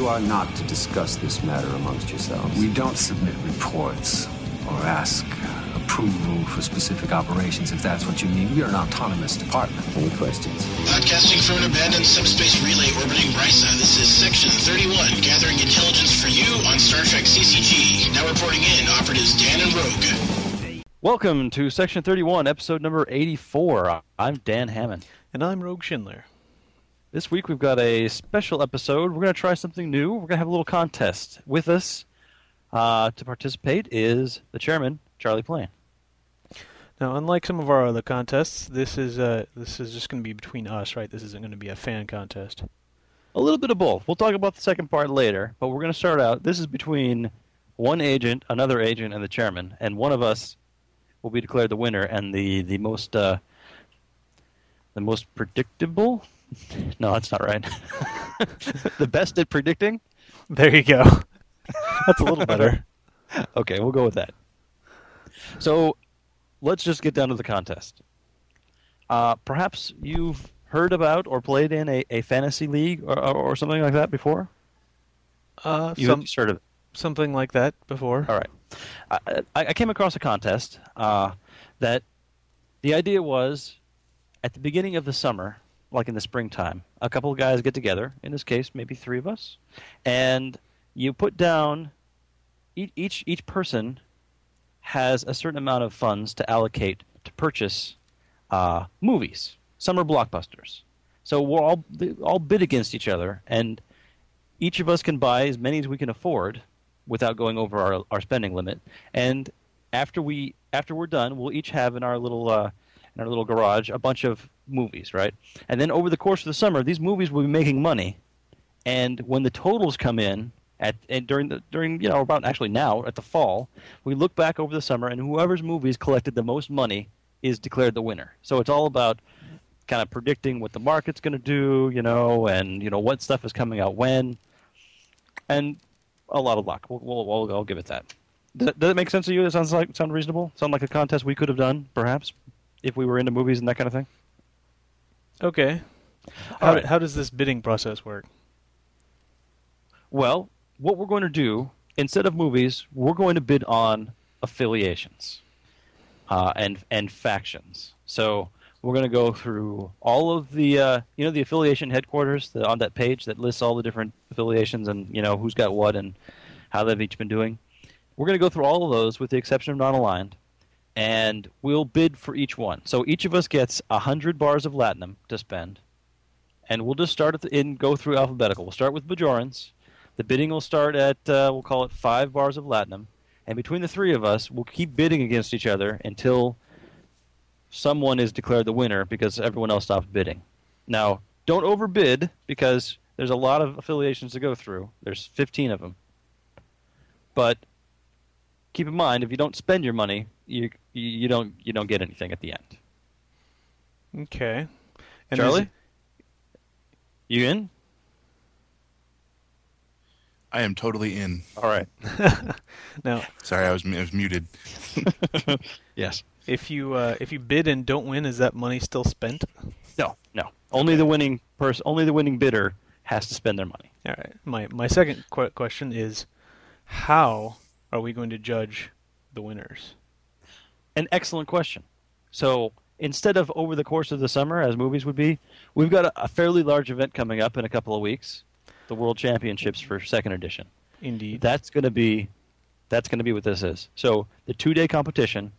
You are not to discuss this matter amongst yourselves. We don't submit reports or ask approval for specific operations, if that's what you mean. We are an autonomous department. Any questions? Broadcasting from an abandoned subspace relay orbiting Risa, this is Section 31, gathering intelligence for you on Star Trek CCG. Now reporting in, operatives Dan and Rogue. Welcome to Section 31, episode number 84. I'm Dan Hammond. And I'm Rogue Schindler. This week we've got a special episode. We're going to try something new. We're going to have a little contest. With us to participate is the chairman, Charlie Plain. Now, unlike some of our other contests, this is just going to be between us, right? This isn't going to be a fan contest. A little bit of both. We'll talk about the second part later, but we're going to start out. This is between one agent, another agent, and the chairman, and one of us will be declared the winner, and the most predictable. No, that's not right. The best at predicting. There you go. That's a little better. Okay, we'll go with that. So, let's just get down to the contest. Perhaps you've heard about or played in a fantasy league or something like that before? You've heard of it. Something like that before. All right. I came across a contest that the idea was at the beginning of the summer, like in the springtime, a couple of guys get together, in this case maybe three of us, and you put down, each person has a certain amount of funds to allocate to purchase movies, summer blockbusters. So we'll all bid against each other, and each of us can buy as many as we can afford without going over our spending limit. And after we're done, we'll each have in our little garage a bunch of movies, right? And then over the course of the summer, these movies will be making money, and when the totals come in during about actually now at the fall, we look back over the summer, and whoever's movies collected the most money is declared the winner. So it's all about kind of predicting what the market's going to do, and what stuff is coming out when, and a lot of luck. I'll give it that. Does it make sense to you? It sound reasonable? Sound like a contest we could have done, perhaps, if we were into movies and that kind of thing? Okay. How does this bidding process work? Well, what we're going to do, instead of movies, we're going to bid on affiliations and factions. So we're going to go through all of the, the affiliation headquarters on that page that lists all the different affiliations and, who's got what and how they've each been doing. We're going to go through all of those with the exception of non-aligned, and we'll bid for each one. So each of us gets 100 bars of Latinum to spend, and we'll just start go through alphabetical. We'll start with Bajorans. The bidding will start at, we'll call it 5 bars of Latinum, and between the three of us, we'll keep bidding against each other until someone is declared the winner because everyone else stops bidding. Now, don't overbid because there's a lot of affiliations to go through. There's 15 of them. But keep in mind, if you don't spend your money, you don't get anything at the end. Okay. And Charlie? You in? I am totally in. All right. Now, sorry, I was muted. Yes. If you bid and don't win, is that money still spent? No. Only the winning bidder has to spend their money. All right. My second question is, how are we going to judge the winners? An excellent question. So instead of over the course of the summer, as movies would be, we've got a fairly large event coming up in a couple of weeks, the World Championships for 2nd edition. Indeed. That's going to be what this is. So the 2-day competition,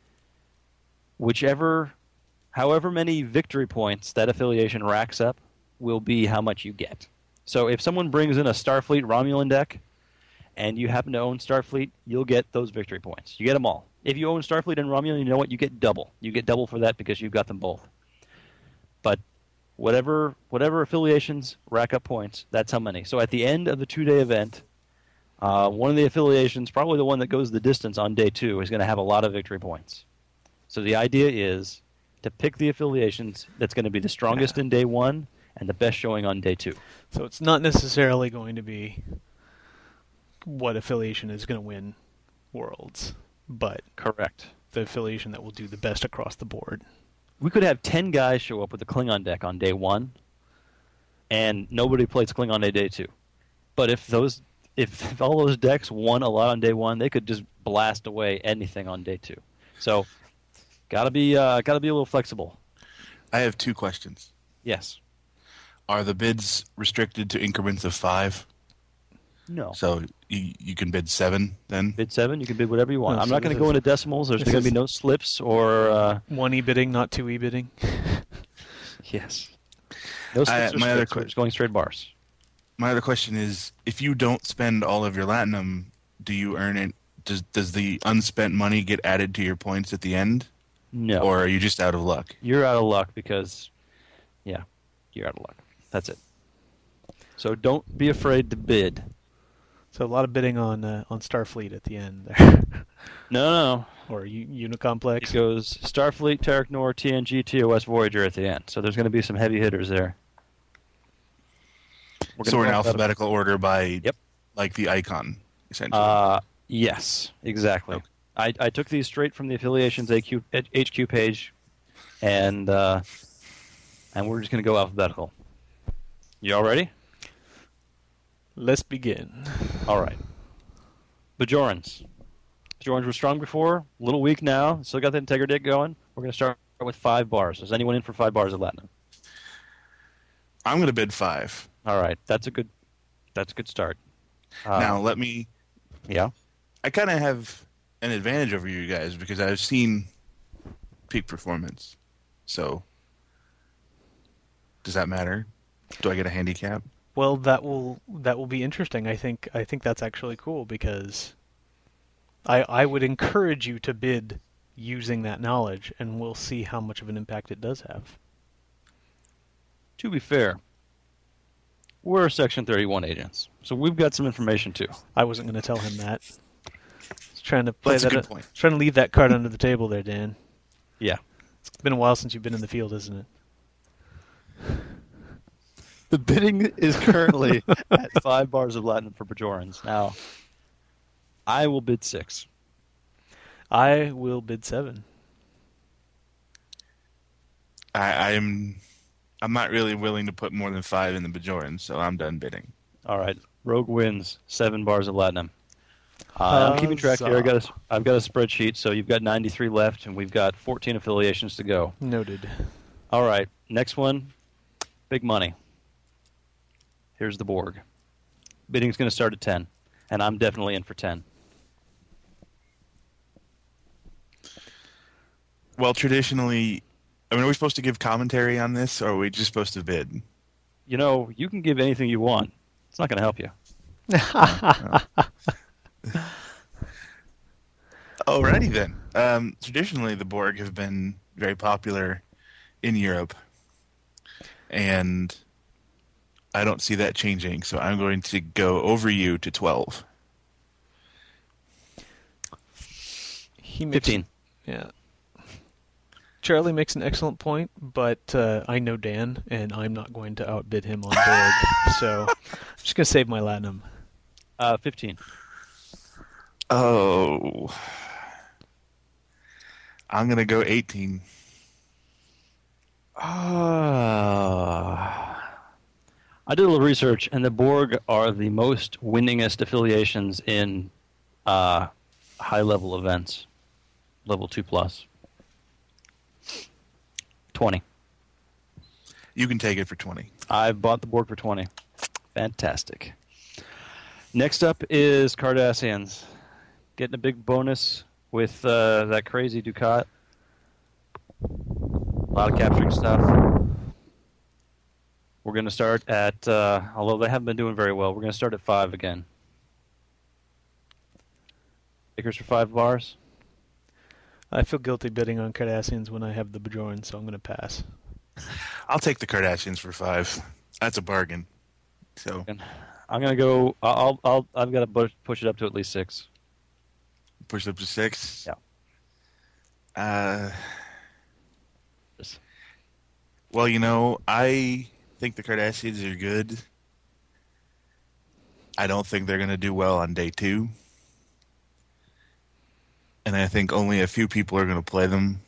however many victory points that affiliation racks up, will be how much you get. So if someone brings in a Starfleet Romulan deck, and you happen to own Starfleet, you'll get those victory points. You get them all. If you own Starfleet and Romulan, you know what? You get double. You get double for that because you've got them both. But whatever affiliations rack up points, that's how many. So at the end of the 2-day event, one of the affiliations, probably the one that goes the distance on day 2, is going to have a lot of victory points. So the idea is to pick the affiliations that's going to be the strongest in day 1 and the best showing on day 2. So it's not necessarily going to be what affiliation is going to win Worlds, but correct, the affiliation that will do the best across the board. We could have 10 guys show up with a Klingon deck on day 1, and nobody plays Klingon on day 2. But if all those decks won a lot on day one, they could just blast away anything on day two. So, gotta be a little flexible. I have 2 questions. Yes. Are the bids restricted to increments of 5? No. So you can bid 7 then? Bid 7, you can bid whatever you want. No, I'm so not going this to go is- into decimals. There's this going to is- be no slips or 1 e-bidding, not 2 e-bidding. yes. No slips or my other slips. We're just going straight bars. My other question is, if you don't spend all of your Latinum, do you earn it? Does the unspent money get added to your points at the end? No. Or are you just out of luck? You're out of luck because, yeah, you're out of luck. That's it. So don't be afraid to bid. So a lot of bidding on Starfleet at the end there. No. Or Unicomplex. It goes Starfleet, Terran Nor, TNG, TOS, Voyager at the end. So there's going to be some heavy hitters there. So we're in alphabetical order by, Yep. like the icon, essentially. Yes, exactly. Okay. I took these straight from the affiliations HQ page, and we're just going to go alphabetical. You all ready? Let's begin. All right. Bajorans. Bajorans were strong before, a little weak now. Still got the Integradick going. We're going to start with 5 bars. Is anyone in for 5 bars of Latinum? I'm going to bid 5. All right. That's a good start. Now, let me... Yeah. I kind of have an advantage over you guys because I've seen peak performance. So, does that matter? Do I get a handicap? Well, that will be interesting. I think that's actually cool because I would encourage you to bid using that knowledge, and we'll see how much of an impact it does have. To be fair, we're Section 31 agents, so we've got some information too. I wasn't going to tell him that. I was trying to play That's a that. good point. Trying to leave that card under the table there, Dan. Yeah. It's been a while since you've been in the field, isn't it? The bidding is currently at 5 bars of Latinum for Bajorans. Now, I will bid 6. I will bid 7. I'm not really willing to put more than 5 in the Bajoran, so I'm done bidding. All right. Rogue wins 7 bars of Latinum. I'm keeping track here. I've got a spreadsheet, so you've got 93 left, and we've got 14 affiliations to go. Noted. All right. Next one, big money. Here's the Borg. Bidding's going to start at 10, and I'm definitely in for 10. Well, traditionally, I mean, are we supposed to give commentary on this, or are we just supposed to bid? You know, you can give anything you want. It's not going to help you. Alrighty then. Traditionally, the Borg have been very popular in Europe, and I don't see that changing, so I'm going to go over you to 12. 15. Yeah. Charlie makes an excellent point, but I know Dan, and I'm not going to outbid him on board, so I'm just going to save my Latinum. 15. Oh. I'm going to go 18. I did a little research, and the Borg are the most winningest affiliations in high-level events, level 2+. 20. You can take it for 20. I bought the Borg for 20. Fantastic. Next up is Cardassians. Getting a big bonus with that crazy Ducat. A lot of capturing stuff. We're going to start at, although they haven't been doing very well, we're going to start at 5 again. Takers for 5 bars. I feel guilty bidding on Cardassians when I have the Bajoran, so I'm going to pass. I'll take the Cardassians for 5. That's a bargain. So I'm going to go, I've got to push it up to at least 6. push it up to 6. Yeah. Well, you know, I think the Cardassians are good. I don't think they're going to do well on day 2. And I think only a few people are going to play them.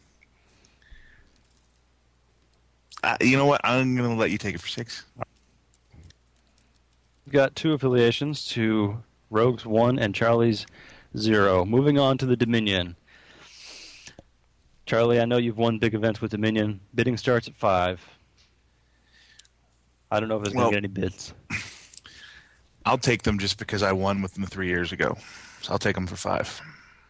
You know what? I'm going to let you take it for 6. got 2 affiliations to Rogue's 1 and Charlie's 0. Moving on to the Dominion. Charlie, I know you've won big events with Dominion. Bidding starts at 5. I don't know if there's going to get any bids. I'll take them just because I won with them 3 years ago. So I'll take them for 5.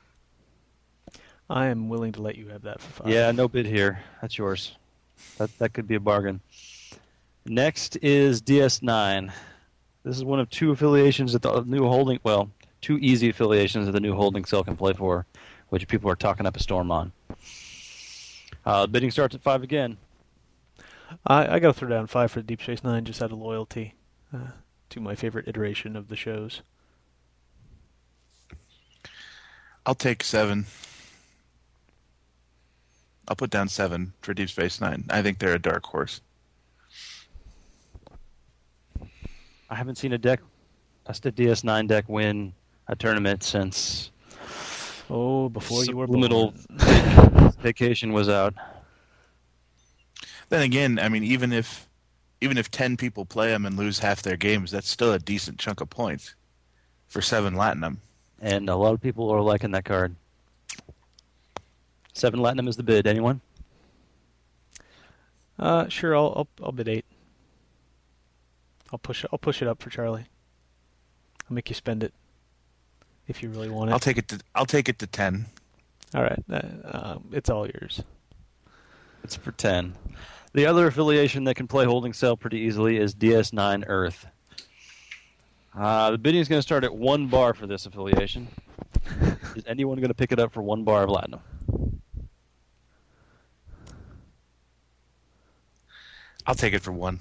I am willing to let you have that for 5. Yeah, no bid here. That's yours. That could be a bargain. Next is DS9. This is one of 2 affiliations that the new holding, 2 easy affiliations that the new holding cell can play for, which people are talking up a storm on. Bidding starts at 5 again. I got to throw down 5 for Deep Space Nine just out of loyalty to my favorite iteration of the shows. I'll take 7. I'll put down 7 for Deep Space Nine. I think they're a dark horse. I haven't seen a DS9 deck win a tournament since Before you were Subliminal born. Vacation was out. Then again, I mean, even if 10 people play them and lose half their games, that's still a decent chunk of points for 7 Latinum. And a lot of people are liking that card. 7 Latinum is the bid. Anyone? Sure, I'll bid 8. I'll push it up for Charlie. I'll make you spend it if you really want it. I'll take it to 10. All right, it's all yours. It's for 10. The other affiliation that can play holding cell pretty easily is DS9 Earth. The bidding is going to start at 1 bar for this affiliation. Is anyone going to pick it up for 1 bar of Latinum? I'll take it for 1.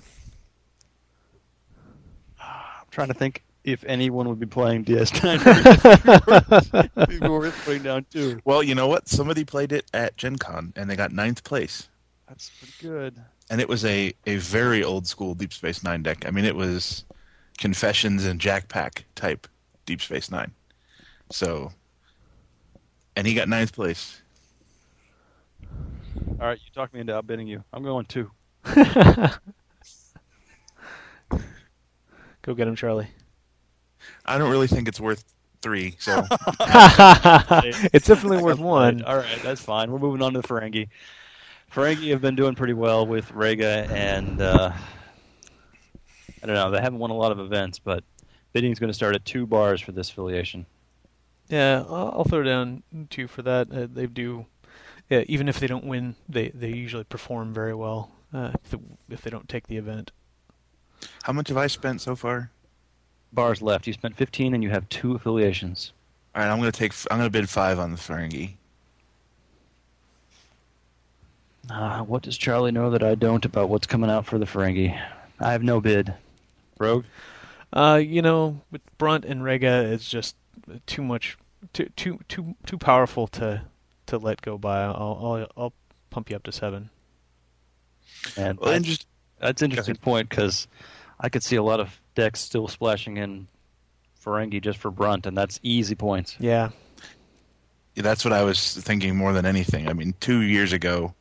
I'm trying to think if anyone would be playing DS9 Earth. It'd be worth putting down 2. Well, you know what? Somebody played it at Gen Con, and they got 9th place. That's pretty good. And it was a very old school Deep Space Nine deck. I mean, it was Confessions and Jack Pack type Deep Space Nine. So, and he got 9th place. All right, you talked me into outbidding you. I'm going 2. Go get him, Charlie. I don't really think it's worth 3, so. It's definitely worth 1. All right, that's fine. We're moving on to the Ferengi. Ferengi have been doing pretty well with Rega, and I don't know, they haven't won a lot of events, but bidding is going to start at 2 bars for this affiliation. Yeah, I'll throw down 2 for that. They do, yeah, even if they don't win, they usually perform very well if they don't take the event. How much have I spent so far? Bars left. You spent 15, and you have 2 affiliations. All right, I'm going to bid 5 on the Ferengi. What does Charlie know that I don't about what's coming out for the Ferengi? I have no bid. Rogue? With Brunt and Rega, it's just too much, too powerful to let go by. I'll pump you up to 7. And Well, that's an interesting point, because I could see a lot of decks still splashing in Ferengi just for Brunt, and that's easy points. Yeah. That's what I was thinking more than anything. I mean, 3 years ago,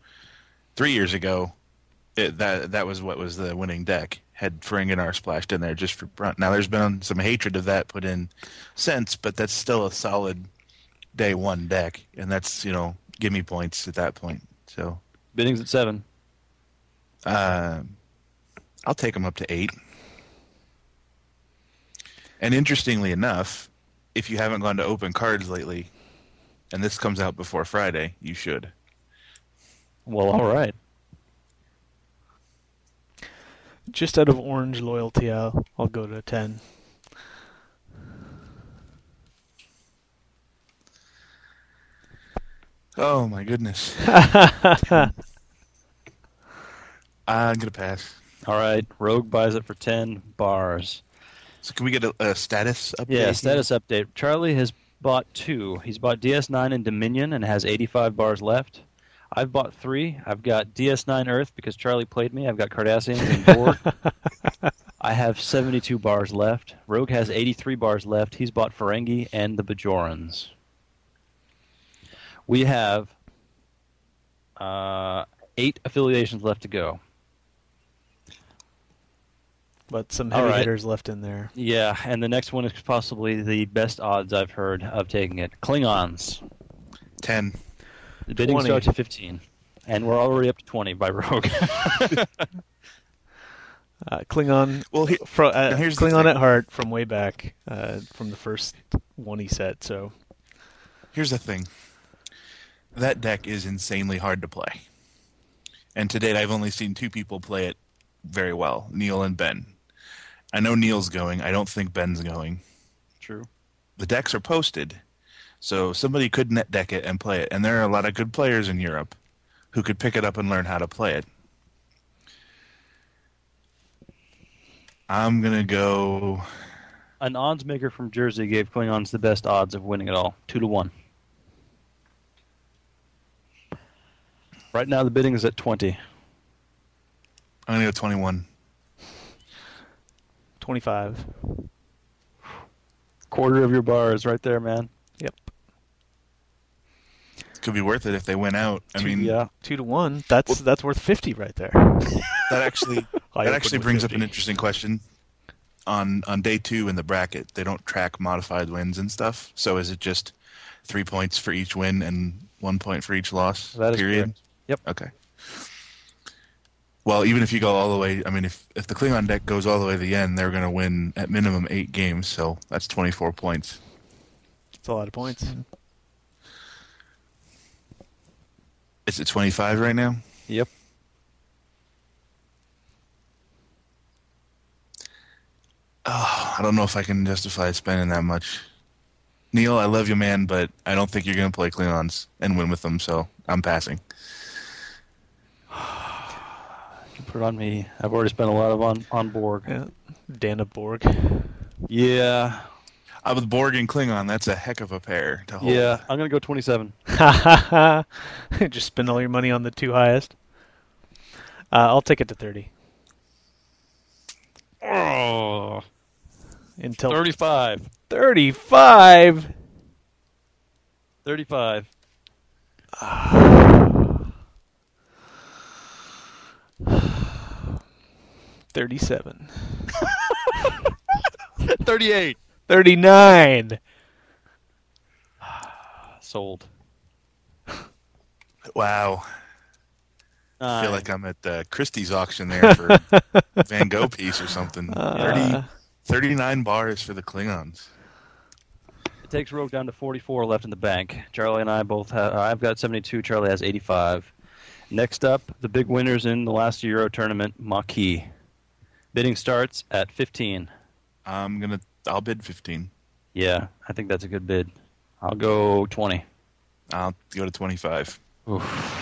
that was what was the winning deck. Had Ferenginar splashed in there just for Brunt. Now, there's been some hatred of that put in since, but that's still a solid day 1 deck, and that's, give me points at that point. So Bidding's at 7. I'll take them up to 8. And interestingly enough, if you haven't gone to open cards lately, and this comes out before Friday, you should. Well, all right. Just out of orange loyalty, I'll go to 10. Oh my goodness. I'm gonna pass. All right. Rogue buys it for 10 bars. So can we get a status update? Yeah, status update. Charlie has bought 2. He's bought DS9 and Dominion and has 85 bars left. I've bought 3. I've got DS9 Earth because Charlie played me. I've got Cardassians and Borg. I have 72 bars left. Rogue has 83 bars left. He's bought Ferengi and the Bajorans. We have 8 affiliations left to go. but some All heavy right. hitters left in there. Yeah, and the next one is possibly the best odds I've heard of taking it. Klingons. 10. The bidding 20. starts at 15, and we're already up to 20 by Rogue. Klingon. Well, here's the Klingon thing. at heart from way back, from the first one he set. So Here's the thing. That deck is insanely hard to play. And to date, I've only seen 2 people play it very well, Neil and Ben. I know Neil's going. I don't think Ben's going. True. The decks are posted, so somebody could net deck it and play it. And there are a lot of good players in Europe who could pick it up and learn how to play it. I'm going to go... An odds maker from Jersey gave Klingons the best odds of winning it all, 2-1. Right now, the bidding is at 20. I'm going to go 21. 25. Quarter of your bar is right there, man. Yep. Could be worth it if they win out. I mean, yeah. 2-1. That's worth 50 right there. that actually I that opened actually with brings up 50. an interesting question. On day 2 in the bracket, they don't track modified wins and stuff. So is it just 3 points for each win and 1 point for each loss? That is period. correct. Yep. Okay. Well, even if you go all the way, I mean, if the Klingon deck goes all the way to the end, they're going to win at minimum 8 games. So that's 24 points. It's a lot of points. Is it 25 right now? Yep. Oh, I don't know if I can justify spending that much. Neil, I love you, man, but I don't think you're going to play Klingons and win with them, so I'm passing. You can put it on me. I've already spent a lot of on Borg. Yeah. Dana Borg. Yeah. With Borg and Klingon, that's a heck of a pair to hold. Yeah. I'm going to go 27. Just spend all your money on the 2 highest. I'll take it to 30. Oh. Until 35. 35. 35. 37. 38. 39. Sold. Wow. I feel Nine. like I'm at Christie's auction there for Van Gogh piece or something. 39 bars for the Klingons. It takes Rogue down to 44 left in the bank. Charlie and I both have. I've got 72. Charlie has 85. Next up, the big winners in the last Euro tournament, Maquis. Bidding starts at 15. I'll bid 15. Yeah, I think that's a good bid. I'll go 20. I'll go to 25. Oof.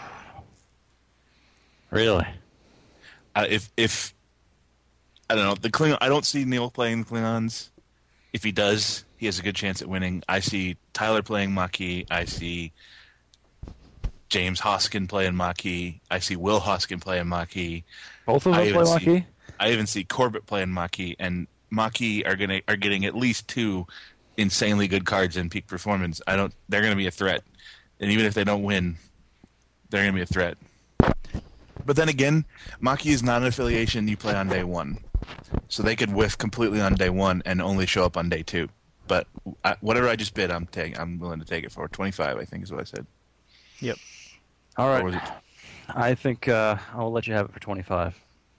Really? If I don't know, the Klingon, I don't see Neil playing the Klingons. If he does, he has a good chance at winning. I see Tyler playing Maquis. I see James Hoskin playing Maquis. I see Will Hoskin playing Maquis. Both of them play Maquis? I even see Corbett playing Maquis, and Maquis are getting at least 2 insanely good cards in peak performance. They're going to be a threat, and even if they don't win, they're going to be a threat. But then again, Maquis is not an affiliation you play on day 1, so they could whiff completely on day 1 and only show up on day 2. But whatever I just bid, I'm willing to take it for 25. I think is what I said. Yep. All Or was right. it- I think I'll let you have it for 25.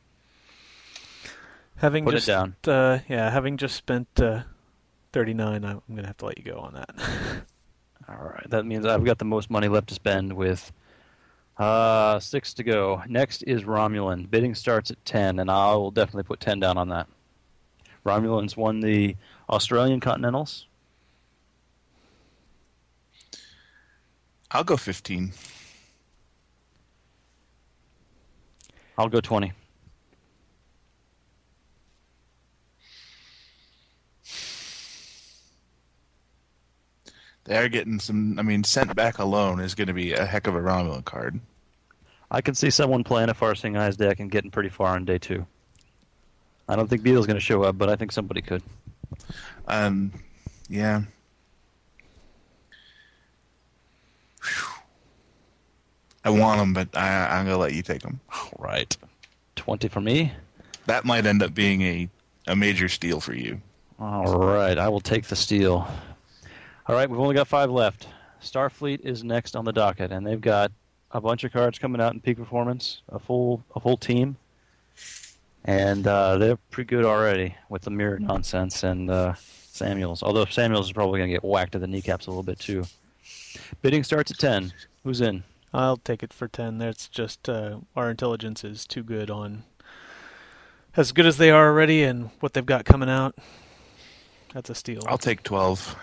Having Put it just down. having just spent 39, I'm gonna have to let you go on that. All right. That means I've got the most money left to spend with 6 to go. Next is Romulan. Bidding starts at 10, and I will definitely put 10 down on that. Romulan's won the Australian Continentals. I'll go 15. I'll go 20. They are getting some. I mean, Sent Back alone is going to be a heck of a Romulan card. I can see someone playing a Farsing Eyes deck and getting pretty far on day 2. I don't think Beetle's going to show up, but I think somebody could. Yeah. Whew. I want them, but I'm going to let you take them. All right. 20 for me. that might end up being a major steal for you. All right, I will take the steal. All right, we've only got 5 left. Starfleet is next on the docket, and they've got a bunch of cards coming out in peak performance, a full team, and they're pretty good already with the mirror nonsense and Samuels. Although Samuels is probably going to get whacked to the kneecaps a little bit too. Bidding starts at 10. Who's in? I'll take it for 10. That's just our intelligence is too good on as good as they are already, and what they've got coming out. That's a steal. I'll take 12.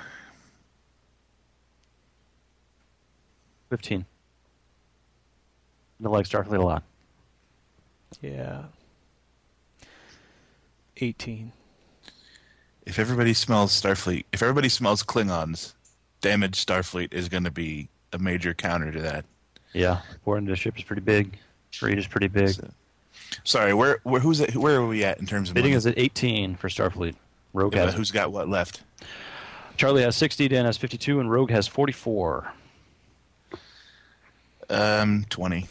15. I like Starfleet a lot. Yeah. 18. If everybody smells Klingons, damage Starfleet is going to be a major counter to that. Yeah, boarding the ship is pretty big. Reed is pretty big. Sorry, where are we at in terms of Bidding money? is at 18 for Starfleet. Rogue has Who's got what left? Charlie has 60, Dan has 52, and Rogue has 44. 20. 20.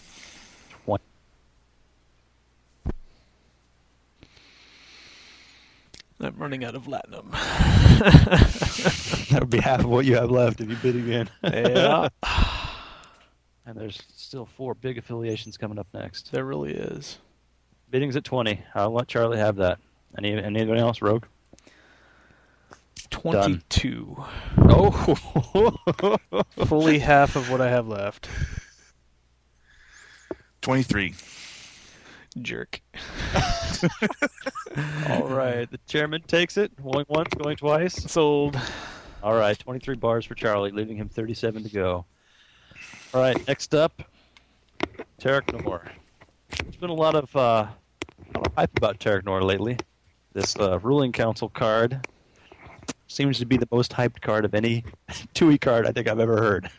I'm running out of Latinum. That would be half of what you have left if you bid again. Yeah. And there's still 4 big affiliations coming up next. There really is. Bidding's at 20. I'll let Charlie have that. Anybody else? Rogue? 22. Oh! Fully half of what I have left. 23. Jerk. All right. The chairman takes it. Going once, going twice. Sold. All right. 23 bars for Charlie, leaving him 37 to go. All right. Next up, Terok Nor. There's been a lot of hype about Terok Nor lately. This ruling council card seems to be the most hyped card of any TUI card I think I've ever heard.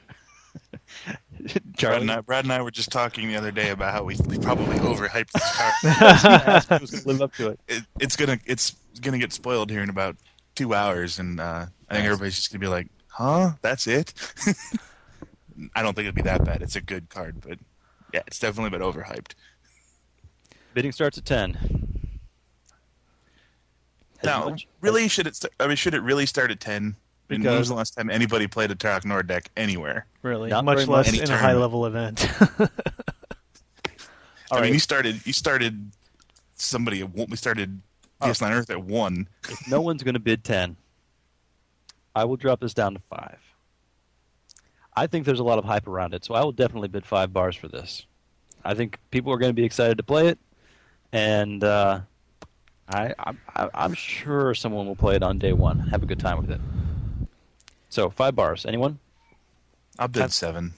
Brad and I were just talking the other day about how we probably overhyped this card. Who's going to live up to it? It's gonna get spoiled here in about 2 hours, and I think everybody's just gonna be like, "Huh? That's it?" I don't think it'll be that bad. It's a good card, but yeah, it's definitely been overhyped. Bidding starts at 10. Now, really, should it really start at 10? When was the last time anybody played a Terok Nor deck anywhere? Really, Not much very less much. in Any a high-level event. I mean, you started somebody. We started DS9 Earth at 1. If no one's going to bid 10, I will drop this down to 5. I think there's a lot of hype around it, so I will definitely bid 5 bars for this. I think people are going to be excited to play it, and I'm sure someone will play it on day 1. Have a good time with it. So 5 bars. Anyone? I'll bid 7.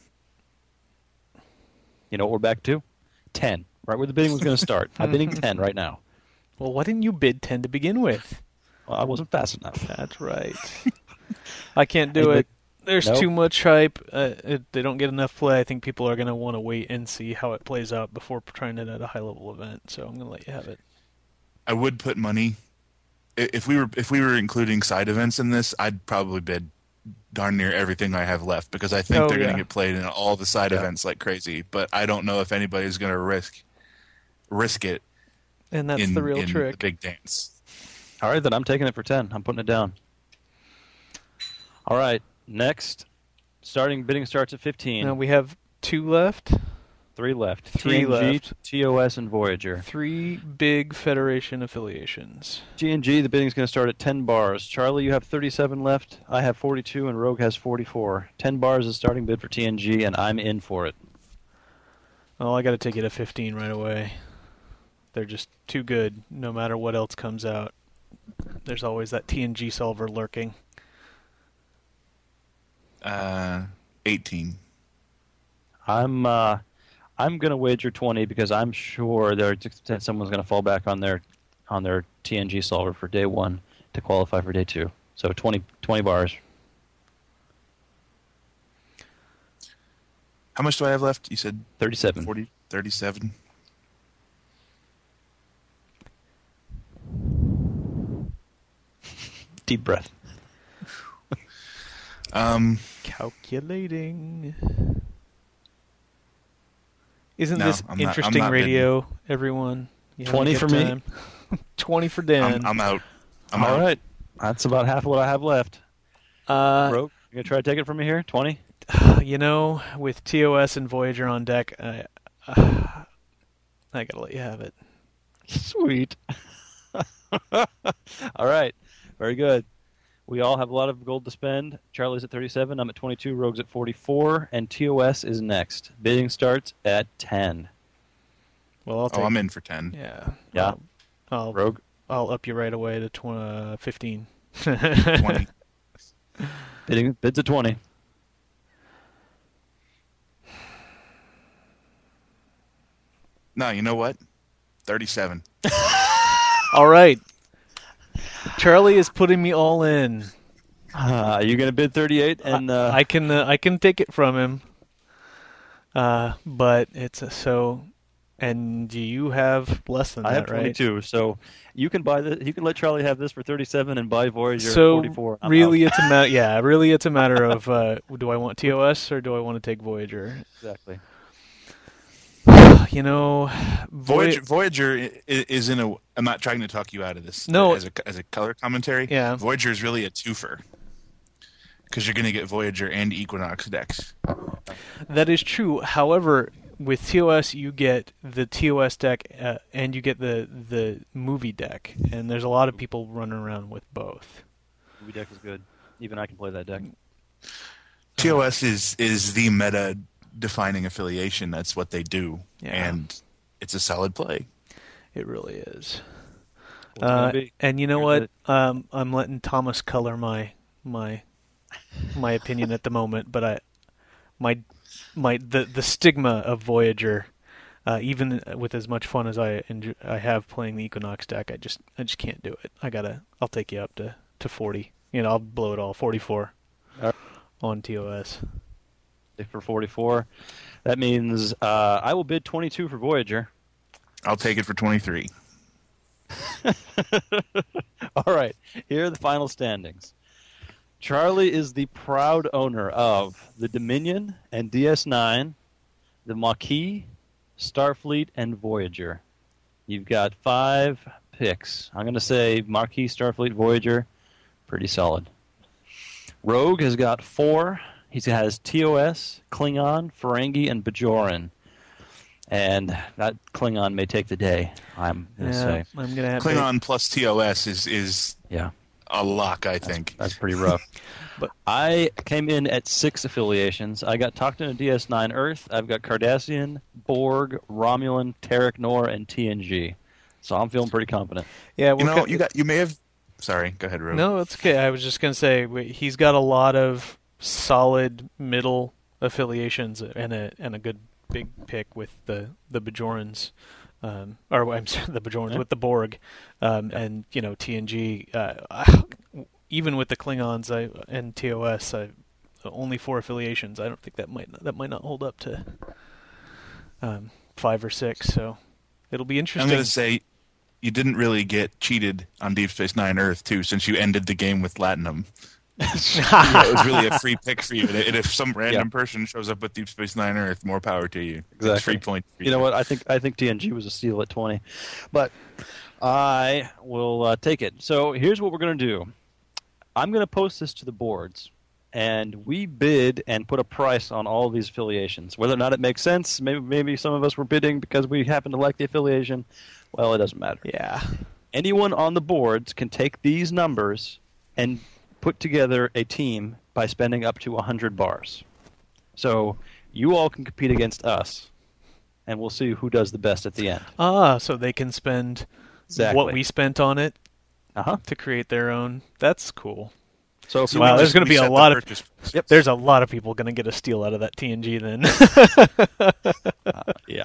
You know what we're back to? 10. Right where the bidding was going to start. I'm bidding 10 right now. Well, why didn't you bid 10 to begin with? Well, I wasn't fast enough. That's right. I can't do it. There's Nope. too much hype. They don't get enough play. I think people are going to want to wait and see how it plays out before trying it at a high-level event. So I'm going to let you have it. I would put money. If we were including side events in this, I'd probably bid darn near everything I have left, because I think they're going to get played in all the side events like crazy. But I don't know if anybody's going to risk it. And that's in the real trick. The big dance. All right, then I'm taking it for 10. I'm putting it down. All right, next. Bidding starts at 15. Now we have 2 left. 3 left. 3 TNG, left. TOS, and Voyager. 3 big Federation affiliations. TNG, the bidding's going to start at 10 bars. Charlie, you have 37 left. I have 42, and Rogue has 44. 10 bars is starting bid for TNG, and I'm in for it. Oh, I got to take it at 15 right away. They're just too good, no matter what else comes out. There's always that TNG solver lurking. 18. I'm going to wager 20 because I'm sure that someone's going to fall back on their TNG solver for day 1 to qualify for day 2. So 20 bars. How much do I have left? You said 37. 40, 37. Deep breath. Calculating. Isn't No, this I'm not interesting bidding. radio, everyone? You having a 20 good for me. time? 20 for Dan. I'm out. All right. That's about half of what I have left. Rogue? You going to try to take it from me here? 20? With TOS and Voyager on deck, I gotta let you have it. Sweet. All right. Very good. We all have a lot of gold to spend. Charlie's at 37. I'm at 22. Rogue's at 44. And TOS is next. Bidding starts at 10. Well, I'm in for 10. Yeah. Yeah. Rogue? I'll up you right away to 15. 20. Bids at 20. No, you know what? 37. All right. Charlie is putting me all in. Are you going to bid 38? And I can take it from him. But it's so. And you have less than I that, have 22, right? so you can buy this. You can let Charlie have this for 37 and buy Voyager at So 44. I'm really, out. it's a matter of do I want TOS or do I want to take Voyager? Exactly. Voyager is in a. I'm not trying to talk you out of this. No. As a color commentary. Yeah. Voyager is really a twofer. Because you're going to get Voyager and Equinox decks. That is true. However, with TOS, you get the TOS deck and you get the movie deck, and there's a lot of people running around with both. Movie deck is good. Even I can play that deck. TOS is the meta-defining affiliation. That's what they do, and it's a solid play. It really is. What's it gonna be? And you know what? I'm letting Thomas color my opinion at the moment, but the stigma of Voyager, even with as much fun as I have playing the Equinox deck, I just can't do it. I'll take you up to 40. I'll blow it all 44 on TOS. For 44, that means I will bid 22 for Voyager. I'll take it for 23. All right, here are the final standings. Charlie is the proud owner of the Dominion and DS9, the Maquis, Starfleet, and Voyager. You've got 5 picks. I'm going to say Maquis, Starfleet, Voyager, pretty solid. Rogue has got 4. He has TOS, Klingon, Ferengi, and Bajoran. And that Klingon may take the day, I'm going to say. I'm going to have Klingon plus TOS is Yeah. a lock, I think. That's pretty rough. But I came in at 6 affiliations. I got Tocton and DS9 Earth. I've got Cardassian, Borg, Romulan, Terek Nor, and TNG. So I'm feeling pretty confident. Yeah, You may have. Sorry, go ahead, Rogue. No, it's okay. I was just going to say he's got a lot of solid middle affiliations and a good big pick with the Bajorans, I'm sorry, the Bajorans with the Borg, and TNG. Even with the Klingons and TOS, only 4 affiliations. I don't think that might not hold up to 5 or 6. So it'll be interesting. I'm going to say you didn't really get cheated on Deep Space Nine Earth too, since you ended the game with Latinum. It was really a free pick for you. And if some random person shows up with Deep Space Nine Earth, more power to you. Exactly. It's free point. For you know what? I think TNG was a steal at 20, but I will take it. So here's what we're going to do. I'm going to post this to the boards, and we bid and put a price on all of these affiliations. Whether or not it makes sense, maybe some of us were bidding because we happen to like the affiliation. Well, it doesn't matter. Yeah. Anyone on the boards can take these numbers and put together a team by spending up to 100 bars. So you all can compete against us, and we'll see who does the best at the end. So they can spend Exactly. what we spent on it Uh-huh. to create their own. That's cool. So if you Wow, want there's going to be a lot of. Yep. There's a lot of people going to get a steal out of that TNG then. yeah.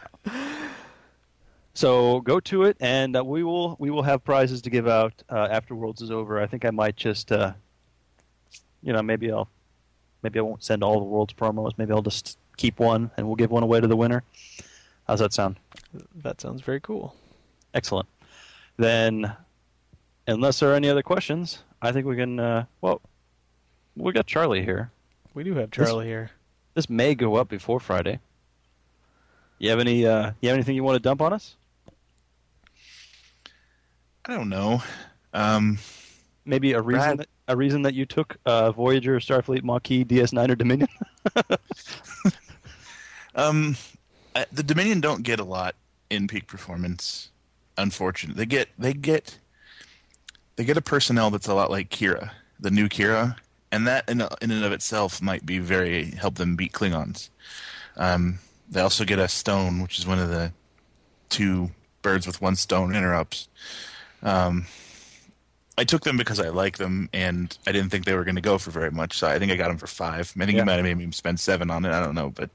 So go to it, and we will have prizes to give out after Worlds is over. I think I might just, maybe I won't send all the Worlds promos. Maybe I'll just keep one, and we'll give one away to the winner. How's that sound? That sounds very cool. Excellent. Then, unless there are any other questions, I think we can. We got Charlie here. We do have Charlie here. This may go up before Friday. You have anything you want to dump on us? I don't know. Maybe a reason Brad- a reason that you took Voyager, Starfleet, Maquis, DS9, or Dominion. The Dominion don't get a lot in peak performance. Unfortunately, they get a personnel that's a lot like Kira, the new Kira, and that in and of itself might be help them beat Klingons. They also get a stone, which is one of the 2 birds with 1 stone interrupts. I took them because I like them, and I didn't think they were going to go for very much, so I think I got them for 5. I think you might have made me spend 7 on it. I don't know, but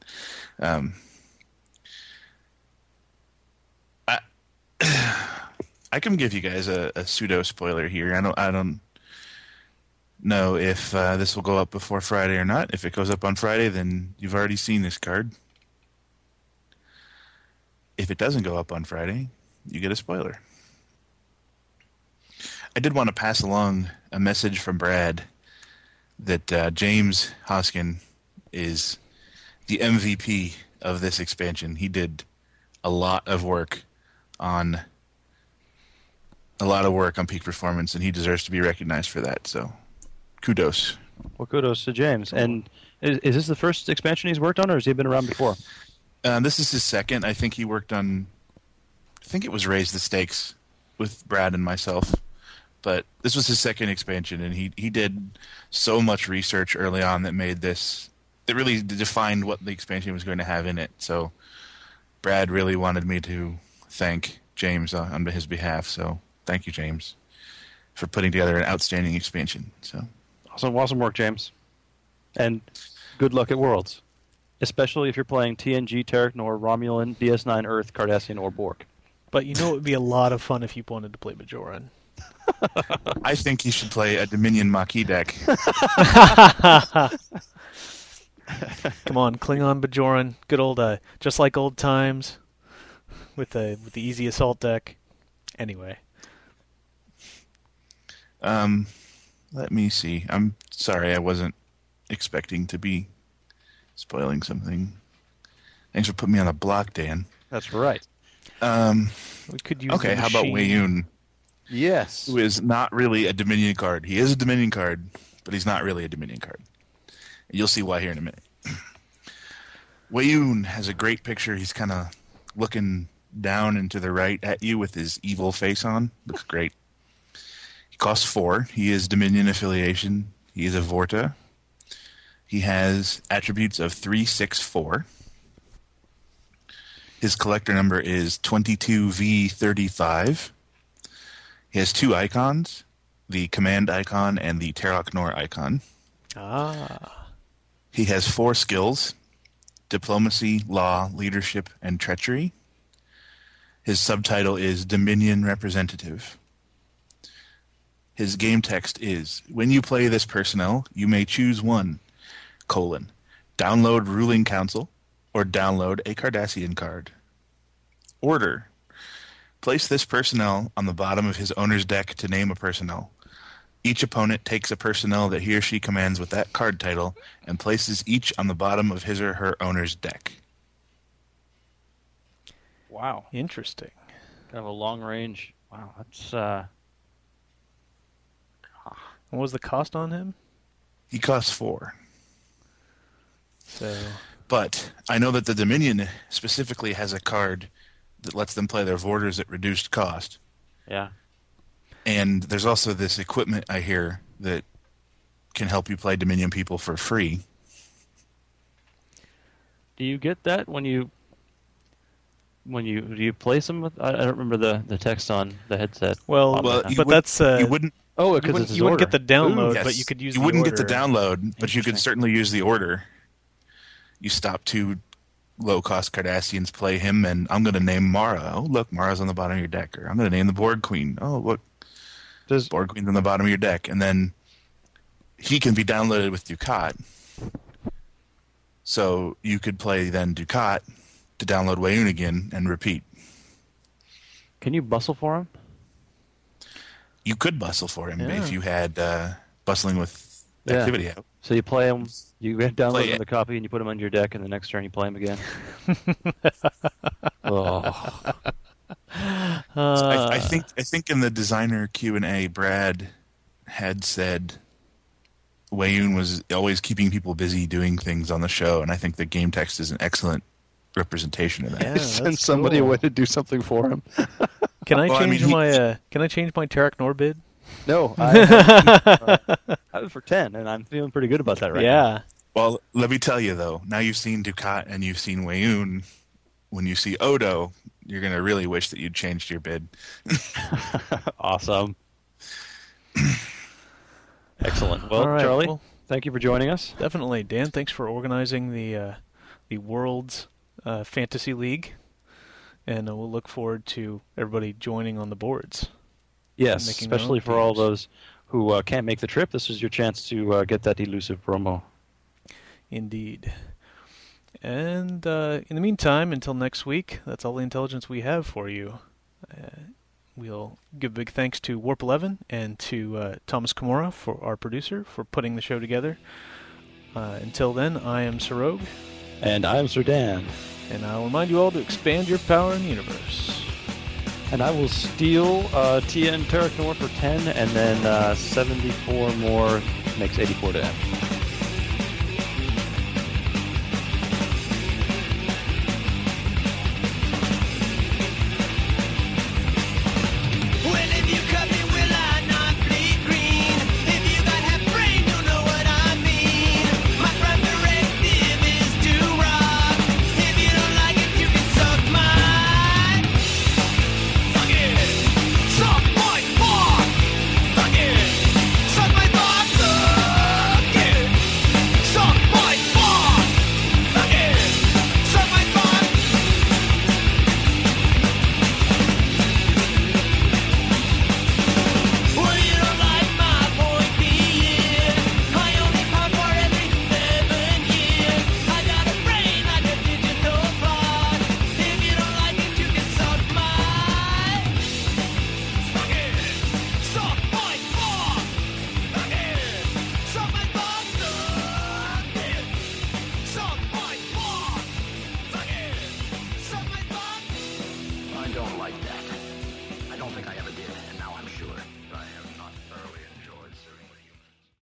I can give you guys a pseudo spoiler here. I don't know if this will go up before Friday or not. If it goes up on Friday, then you've already seen this card. If it doesn't go up on Friday, you get a spoiler. I did want to pass along a message from Brad that James Hoskin is the MVP of this expansion. He did a lot of work on peak performance, and he deserves to be recognized for that. So, kudos. Well, kudos to James. And is this the first expansion he's worked on, or has he been around before? This is his second. I think he worked on. I think it was Raise the Stakes with Brad and myself. But this was his second expansion, and he did so much research early on that made this. That really defined what the expansion was going to have in it. So, Brad really wanted me to thank James on his behalf. So, thank you, James, for putting together an outstanding expansion. So, awesome work, James. And good luck at Worlds, especially if you're playing TNG, Terran, or Romulan, DS9, Earth, Cardassian, or Borg. But you know it would be a lot of fun if you wanted to play Bajoran. I think you should play a Dominion Maquis deck. Come on, Klingon Bajoran, good old, just like old times, with the easy assault deck. Anyway, let me see. I'm sorry, I wasn't expecting to be spoiling something. Thanks for putting me on the block, Dan. That's right. we could use. Okay, how about Wei Yun? Yes. Who is not really a Dominion card. He is a Dominion card, but he's not really a Dominion card. You'll see why here in a minute. Wei Yun has a great picture. He's kind of looking down and to the right at you with his evil face on. Looks great. He costs 4. He is Dominion affiliation. He is a Vorta. He has attributes of 3, 6, 4. His collector number is 22V35. He has 2 icons, the Command icon and the Terok Nor icon. He has 4 skills, Diplomacy, Law, Leadership, and Treachery. His subtitle is Dominion Representative. His game text is, when you play this personnel, you may choose one, download Ruling Council, or download a Cardassian card. Order. Place this personnel on the bottom of his owner's deck to name a personnel. Each opponent takes a personnel that he or she commands with that card title and places each on the bottom of his or her owner's deck. Wow. Interesting. Kind of a long range. Wow, that's... What was the cost on him? He costs 4. So, But I know that the Dominion specifically has a card that lets them play their Vorters at reduced cost. Yeah. And there's also this equipment, I hear, that can help you play Dominion people for free. Do you get that when you do you place them with? I don't remember the text on the headset. well, but that's you wouldn't. Oh, you because wouldn't get the download, Yes, but you could use. You the wouldn't order. get the download, but you could Interesting. certainly use the order. You stop 2 low-cost Cardassians, play him, and I'm going to name Mara. Oh, look, Mara's on the bottom of your deck. Or I'm going to name the Borg Queen. Oh, look, Does Borg Queen's on the bottom of your deck. And then he can be downloaded with Dukat. So you could play then Dukat to download Wei Yun again and repeat. can you bustle for him? You could bustle for him Yeah. if you had bustling with Yeah. activity out. So you play him, you download Play him it. the copy, and you put him on your deck, and the next turn you play him again. Oh. I think in the designer Q&A, Brad had said Wayun was always keeping people busy doing things on the show, and I think the game text is an excellent representation of that. Yeah, Send that's somebody cool. away to do something for him. Can I Well, I change mean, my Can I change my Terek Nor bid? No, I was for 10, and I'm feeling pretty good about that right now. Yeah. Well, let me tell you, though, now you've seen Ducat and you've seen Wayun. When you see Odo, you're going to really wish that you'd changed your bid. Awesome. Excellent. Well, All right, Charlie, well- thank you for joining us. Definitely, Dan. Thanks for organizing the World's Fantasy League, and we'll look forward to everybody joining on the boards. Yes, Making their especially own for all teams. those who can't make the trip. This is your chance to get that elusive promo. Indeed. And in the meantime, until next week, that's all the intelligence we have for you. We'll give big thanks to Warp 11 and to Thomas Kimura, for our producer, for putting the show together. Until then, I am Sarog, And I'm Sir Dan. and I'll remind you all to expand your power in the universe. And I will steal Tia and Terek Nor for 10, and then 74 more makes 84 to end. Well, if you cut me, will I not bleed green? If you got half brain, you'll know what I mean. My prime directive is to rock. If you don't like it, you can suck my. Suck it. Suck my fuck. Suck it. Suck my fuck. Suck it. Suck my fuck. Suck it. Suck my fuck. Well, you don't like my point being I only pop for every 7 years. I got a brain like a digital clock. If you don't like it, you can suck my. Suck it. Suck my fuck. Suck it. Suck my fuck. Suck it. Suck my fuck. Suck it. Suck my fuck. I don't like that. I don't think I ever did.